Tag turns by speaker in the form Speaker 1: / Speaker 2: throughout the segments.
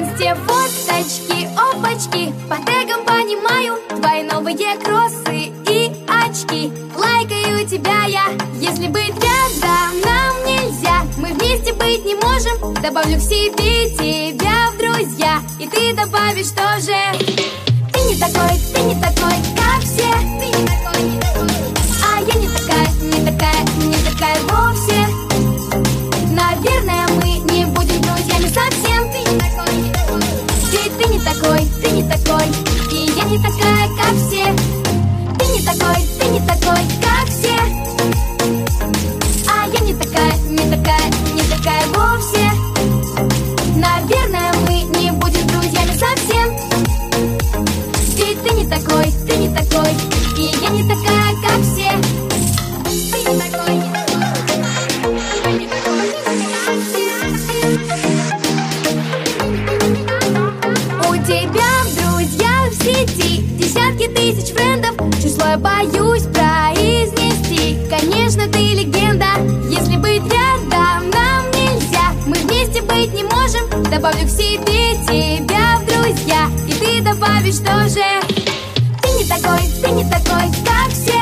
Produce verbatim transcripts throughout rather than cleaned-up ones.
Speaker 1: инсте фоточки, опачки, по тегам понимаю твои новые кроссы и очки. Лайкаю тебя я, если быть рядом нам нельзя. Мы вместе быть не можем, добавлю к себе тебя в друзья, и ты добавишь тоже. Ты не такой, ты не такой, как все. Ты не такой, не такой. А я не такая, не такая, не такая вовсе. Наверное, мы не будем друзьями совсем. Ты не такой, не такой. Ведь ты не такой, ты не такой, и я не такая, как все. Ты не такой, ты не такой, как все. А я не такая, не такая, не такая вовсе. Наверное, мы не будем друзьями совсем. Ведь ты не такой, ты не такой, и я не такая, как все. Ты не такой, не такой, не такой, как все. У тебя в друзьях в сети десятки тысяч френдов. Число я боюсь произнести. Конечно, ты легенда. Если быть рядом нам нельзя. Мы вместе быть не можем. Добавлю к себе тебя в друзья, и ты добавишь тоже. Ты не такой, ты не такой, как все.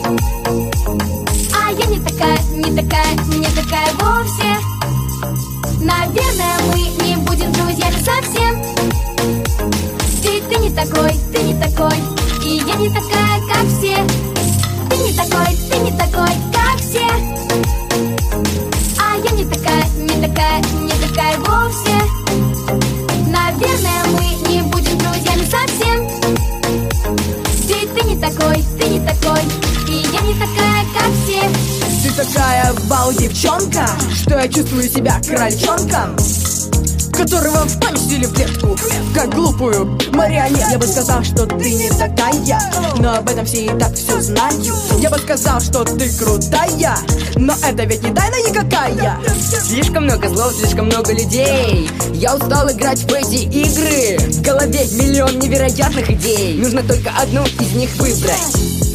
Speaker 1: А я не такая, не такая, не такая вовсе. Наверное, мы не будем друзьями совсем. Ведь ты не такой, ты не такой, и я не такая, как все. Ты не такой, ты не такой, как все. А я не такая, не такая, не такая вовсе. Наверное, мы не будем друзьями совсем. Ведь ты не такой, ты не такой, и я не такая, как все.
Speaker 2: Ты такая вау, девчонка, что я чувствую себя крольчонком, которого поместили в клетку, как глупую марионетку. Я бы сказал, что ты не такая, но об этом все и так все знают. Я бы сказал, что ты крутая, но это ведь не тайна никакая.
Speaker 3: Слишком много слов, слишком много людей. Я устал играть в эти игры. В голове миллион невероятных идей. Нужно только одну из них выбрать.